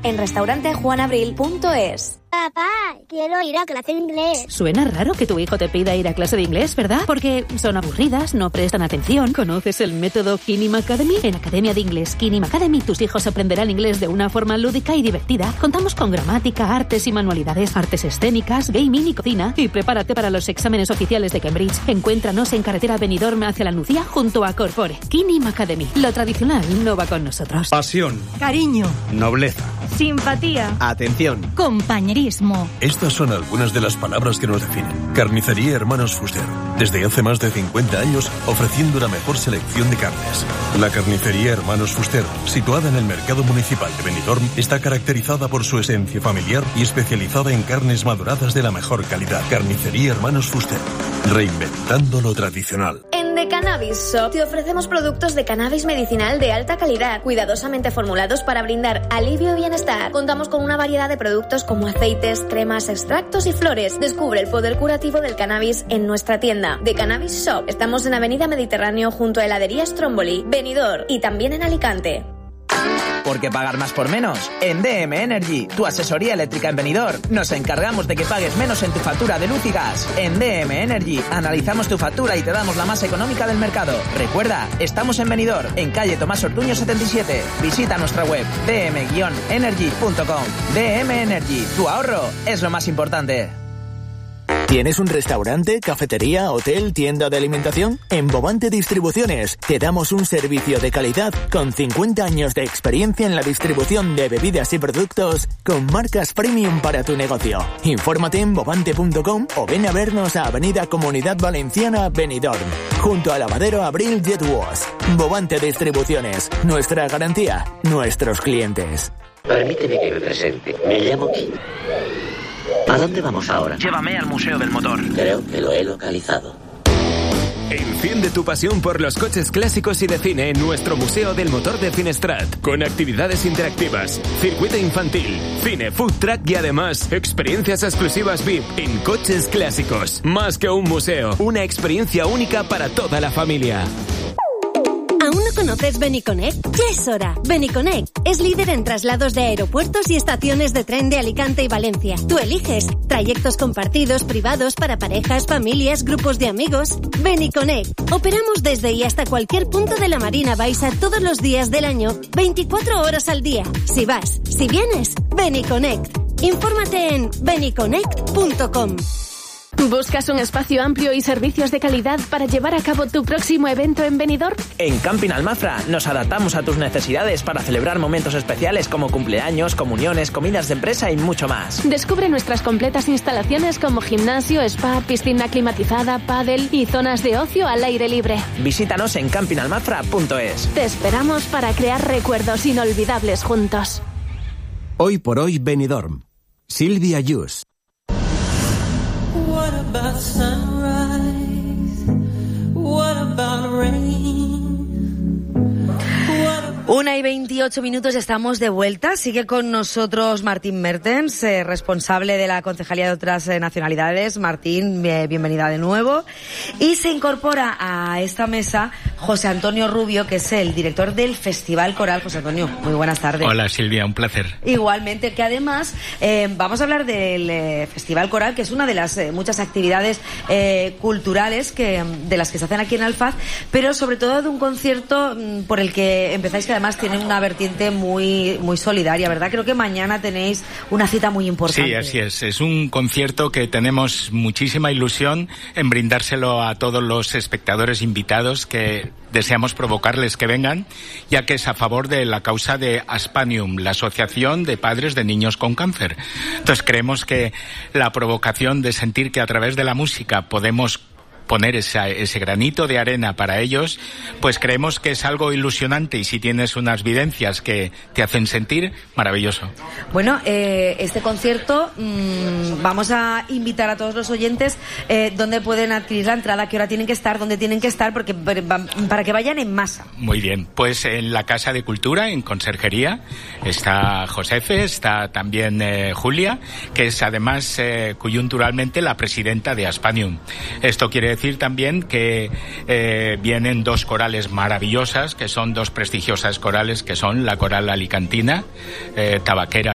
en restaurantejuanabril.es. Papá, quiero ir a clase de inglés. Suena raro que tu hijo te pida ir a clase de inglés, ¿verdad? Porque son aburridas, no prestan atención. ¿Conoces el método Kinim Academy? En Academia de Inglés Kinim Academy tus hijos aprenderán inglés de una forma lúdica y divertida. Contamos con gramática, artes y manualidades, artes escénicas, gaming y cocina. Y prepárate para los exámenes oficiales de Cambridge. Encuéntranos en carretera Benidorm hacia la Nucía junto a Corpore. Kinim Academy. Lo tradicional no va con nosotros. Pasión. Cariño. Nobleza. Simpatía. Atención. Compañerismo. Estas son algunas de las palabras que nos definen. Carnicería Hermanos Fuster. Desde hace más de 50 años, ofreciendo la mejor selección de carnes. La Carnicería Hermanos Fuster, situada en el Mercado Municipal de Benidorm, está caracterizada por su esencia familiar y especializada en carnes maduradas de la mejor calidad. Carnicería Hermanos Fuster. Reinventando lo tradicional. En The Cannabis Shop te ofrecemos productos de cannabis medicinal de alta calidad, cuidadosamente formulados para brindar alivio y bienestar. Contamos con una variedad de productos como aceites, cremas, extractos y flores. Descubre el poder curativo del cannabis en nuestra tienda. The Cannabis Shop. Estamos en Avenida Mediterráneo junto a heladería Stromboli, Benidorm y también en Alicante. ¿Por qué pagar más por menos? En DM Energy, tu asesoría eléctrica en Benidorm, nos encargamos de que pagues menos en tu factura de luz y gas. En DM Energy, analizamos tu factura y te damos la más económica del mercado. Recuerda, estamos en Benidorm, en calle Tomás Ortuño 77. Visita nuestra web, dm-energy.com. DM Energy, tu ahorro es lo más importante. ¿Tienes un restaurante, cafetería, hotel, tienda de alimentación? En Bovante Distribuciones te damos un servicio de calidad con 50 años de experiencia en la distribución de bebidas y productos con marcas premium para tu negocio. Infórmate en bovante.com o ven a vernos a Avenida Comunidad Valenciana, Benidorm, junto al lavadero Abril Jet Wash. Bovante Distribuciones, nuestra garantía, nuestros clientes. Permíteme que me presente. Me llamo Kim. ¿A dónde vamos ahora? Llévame al Museo del Motor. Creo que lo he localizado. Enciende tu pasión por los coches clásicos y de cine en nuestro Museo del Motor de Finestrat, con actividades interactivas, circuito infantil, cine, food truck y además experiencias exclusivas VIP en coches clásicos. Más que un museo, una experiencia única para toda la familia. ¿Aún no conoces Beniconnect? Ya es hora. Beniconnect es líder en traslados de aeropuertos y estaciones de tren de Alicante y Valencia. Tú eliges trayectos compartidos, privados, para parejas, familias, grupos de amigos. Beniconnect. Operamos desde y hasta cualquier punto de la Marina Baixa todos los días del año, 24 horas al día. Si vas, si vienes, Beniconnect. Infórmate en beniconnect.com. ¿Buscas un espacio amplio y servicios de calidad para llevar a cabo tu próximo evento en Benidorm? En Camping Almafra nos adaptamos a tus necesidades para celebrar momentos especiales como cumpleaños, comuniones, comidas de empresa y mucho más. Descubre nuestras completas instalaciones como gimnasio, spa, piscina climatizada, pádel y zonas de ocio al aire libre. Visítanos en campingalmafra.es. Te esperamos para crear recuerdos inolvidables juntos. Hoy por hoy Benidorm. Silvia Yus. What about sunrise? What about rain? 1:28, estamos de vuelta. Sigue con nosotros Martín Mertens, responsable de la Concejalía de otras nacionalidades. Martín, bienvenida de nuevo. Y se incorpora a esta mesa José Antonio Rubio, que es el director del Festival Coral. José Antonio, muy buenas tardes. Hola Silvia, un placer. Igualmente, que además vamos a hablar del Festival Coral, que es una de las muchas actividades culturales de las que se hacen aquí en Alfaz, pero sobre todo de un concierto por el que empezáis, que además tiene una vertiente muy, muy solidaria, ¿verdad? Creo que mañana tenéis una cita muy importante. Sí, así es. Es un concierto que tenemos muchísima ilusión en brindárselo a todos los espectadores invitados que deseamos provocarles que vengan, ya que es a favor de la causa de Aspanium, la Asociación de Padres de Niños con Cáncer. Entonces creemos que la provocación de sentir que a través de la música podemos poner ese granito de arena para ellos, pues creemos que es algo ilusionante, y si tienes unas vivencias que te hacen sentir, maravilloso. Bueno, este concierto vamos a invitar a todos los oyentes dónde pueden adquirir la entrada, qué hora tienen que estar, dónde tienen que estar, porque para que vayan en masa. Muy bien, pues en la Casa de Cultura, en Conserjería, está Josefe, está también Julia, que es además coyunturalmente la presidenta de Aspanium. Esto quiere decir también que vienen dos corales maravillosas, que son dos prestigiosas corales, que son la Coral Alicantina, Tabaquera